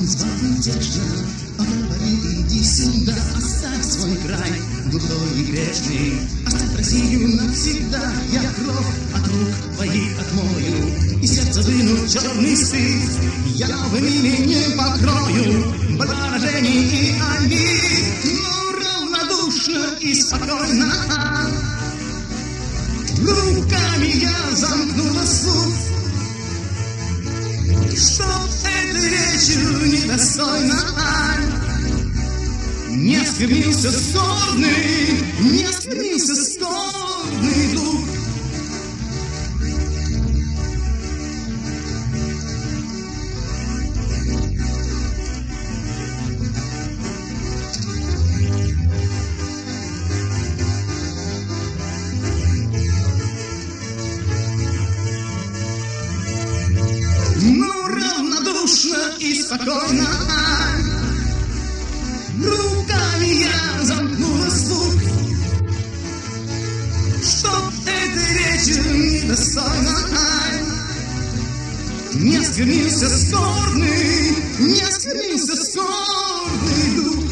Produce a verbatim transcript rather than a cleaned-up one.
Он звал утешно, а говорил: иди сюда, оставь свой край, дурной и грешный, оставь Россию навсегда. Я кровь от рук твоих отмою, и сердце выну черный стыд. Я новым именем покрою поражений и обид. Но равнодушно и спокойно руками я замкнула слух, чтоб этой речью недостойно не осквернился скорбный, не осквернился скорбный дух. Ну, равнодушно и спокойно руками я замкнула слух, чтоб этой речью недостойно не осквернился скорбный, не осквернился скорбный дух.